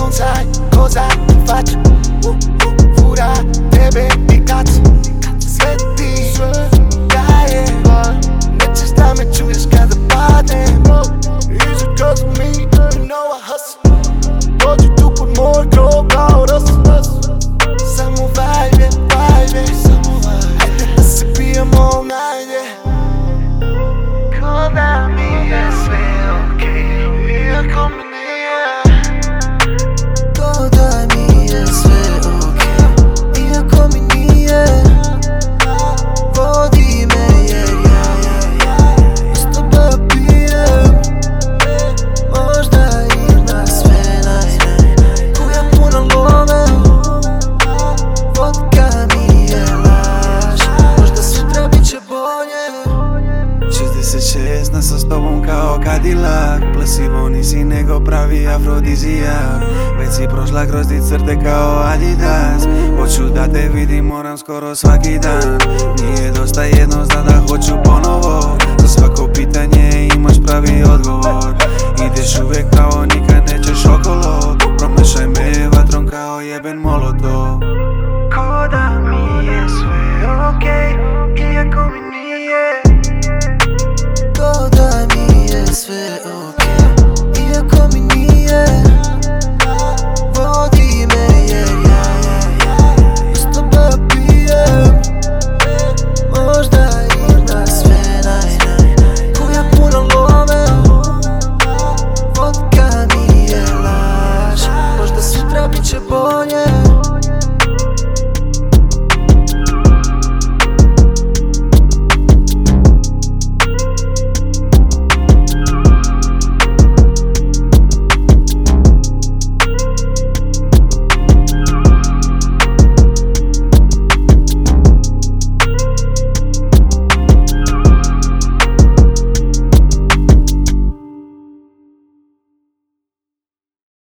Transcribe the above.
bonsai, cosa ti faccio? Fura tebe i kacu, sve ti daje. Nećeš da me čuješ kada padnem, easy cause of me, you know I hustle. Dođi tu pod moj krov kao Russell. Samo vibe, ajde da se pijemo najde. Ko da mi je sve okej, iako mi nije. Ko da mi je sve okej, iako mi nije. Vodi me jer ja s tebe pijem. Možda ima sve kuja puna love. Vodka mi je laž, možda sutra bit će bolje. 66 nas sa s tobom kao Cadillac. Plesivo nisi nego pravi afrodizijak. Već si prošla kroz ti crte kao Adidas. Hoću da te vidim, moram skoro svaki dan. Nije dosta jedno, zna da hoću ponovo. Za svako pitanje imaš pravi odgovor. Ideš uvijek pravo, nikad nećeš okolo. Promešaj me vatrom kao jeben molotov. Ko da mi je sve okej, iako mi nije. Ko da mi je sve